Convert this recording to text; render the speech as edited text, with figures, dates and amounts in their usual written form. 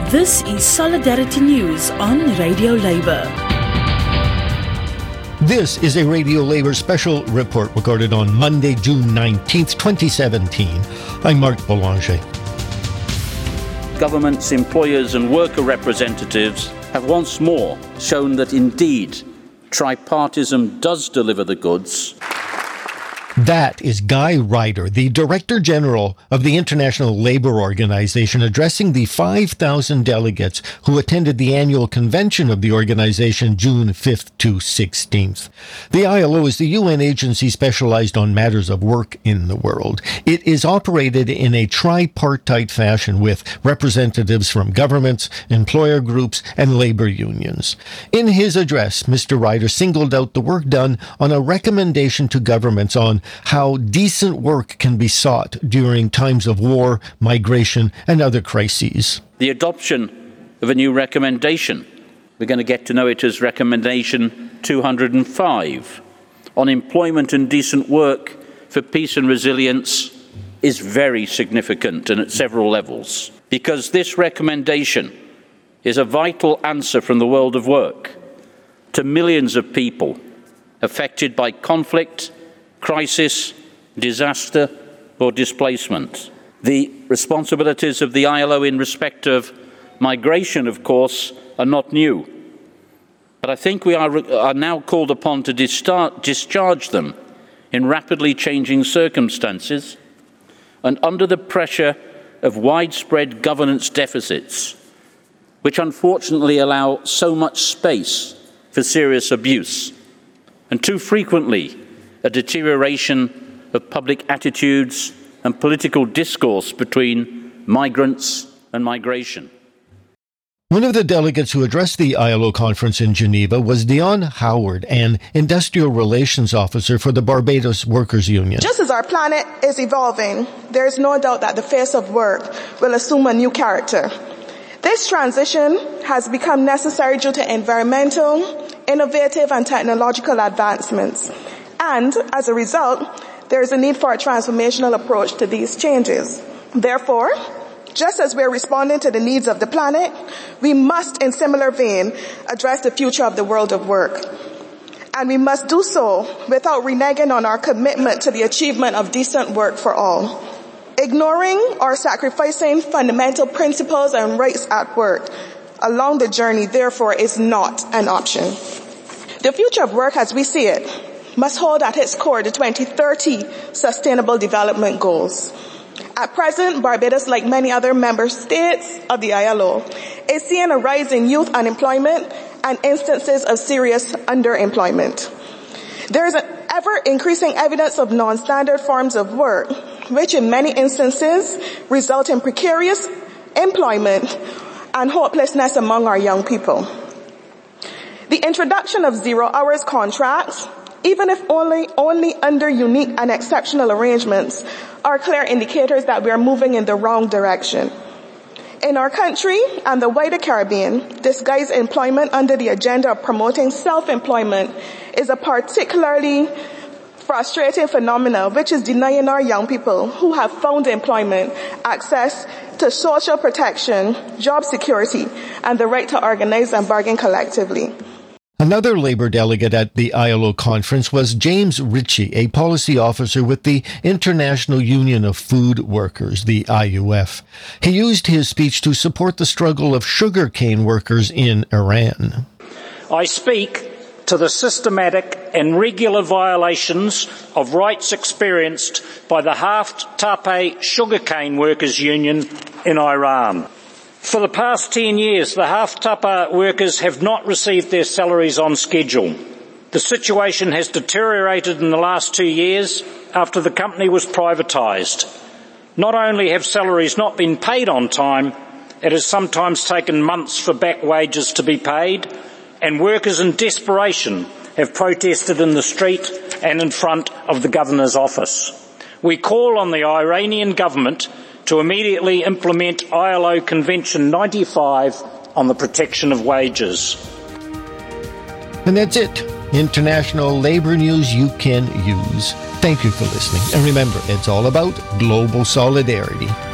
This is Solidarity News on Radio Labour. This is a Radio Labour special report recorded on Monday, June 19th, 2017. I'm Mark Boulanger. Governments, employers and worker representatives have once more shown that indeed tripartism does deliver the goods. That is Guy Ryder, the Director General of the International Labour Organization, addressing the 5,000 delegates who attended the annual convention of the organization June 5th to 16th. The ILO is the UN agency specialized on matters of work in the world. It is operated in a tripartite fashion with representatives from governments, employer groups, and labor unions. In his address, Mr. Ryder singled out the work done on a recommendation to governments on how decent work can be sought during times of war, migration, and other crises. The adoption of a new recommendation, we're going to get to know it as Recommendation 205, on employment and decent work for peace and resilience, is very significant and at several levels, because this recommendation is a vital answer from the world of work to millions of people affected by conflict, crisis, disaster, or displacement. The responsibilities of the ILO in respect of migration, of course, are not new. But I think we are now called upon to discharge them in rapidly changing circumstances and under the pressure of widespread governance deficits, which unfortunately allow so much space for serious abuse, and too frequently a deterioration of public attitudes and political discourse between migrants and migration. One of the delegates who addressed the ILO conference in Geneva was Dion Howard, an industrial relations officer for the Barbados Workers' Union. Just as our planet is evolving, there is no doubt that the face of work will assume a new character. This transition has become necessary due to environmental, innovative and technological advancements. And as a result, there is a need for a transformational approach to these changes. Therefore, just as we're responding to the needs of the planet, we must, in similar vein, address the future of the world of work. And we must do so without reneging on our commitment to the achievement of decent work for all. Ignoring or sacrificing fundamental principles and rights at work along the journey, therefore, is not an option. The future of work as we see it must hold at its core the 2030 Sustainable Development Goals. At present, Barbados, like many other member states of the ILO, is seeing a rise in youth unemployment and instances of serious underemployment. There is an ever-increasing evidence of non-standard forms of work, which in many instances result in precarious employment and hopelessness among our young people. The introduction of zero-hours contracts, even if only under unique and exceptional arrangements, are clear indicators that we are moving in the wrong direction. In our country and the wider Caribbean, disguised employment under the agenda of promoting self-employment is a particularly frustrating phenomenon which is denying our young people who have found employment access to social protection, job security, and the right to organize and bargain collectively. Another Labour delegate at the ILO conference was James Ritchie, a policy officer with the International Union of Food Workers, the IUF. He used his speech to support the struggle of sugarcane workers in Iran. I speak to the systematic and regular violations of rights experienced by the Haftar Sugarcane Workers Union in Iran. For the past 10 years, the Haftar workers have not received their salaries on schedule. The situation has deteriorated in the last 2 years after the company was privatised. Not only have salaries not been paid on time, it has sometimes taken months for back wages to be paid, and workers in desperation have protested in the street and in front of the Governor's office. We call on the Iranian government to immediately implement ILO Convention 95 on the protection of wages. And that's it. International labor news you can use. Thank you for listening. And remember, it's all about global solidarity.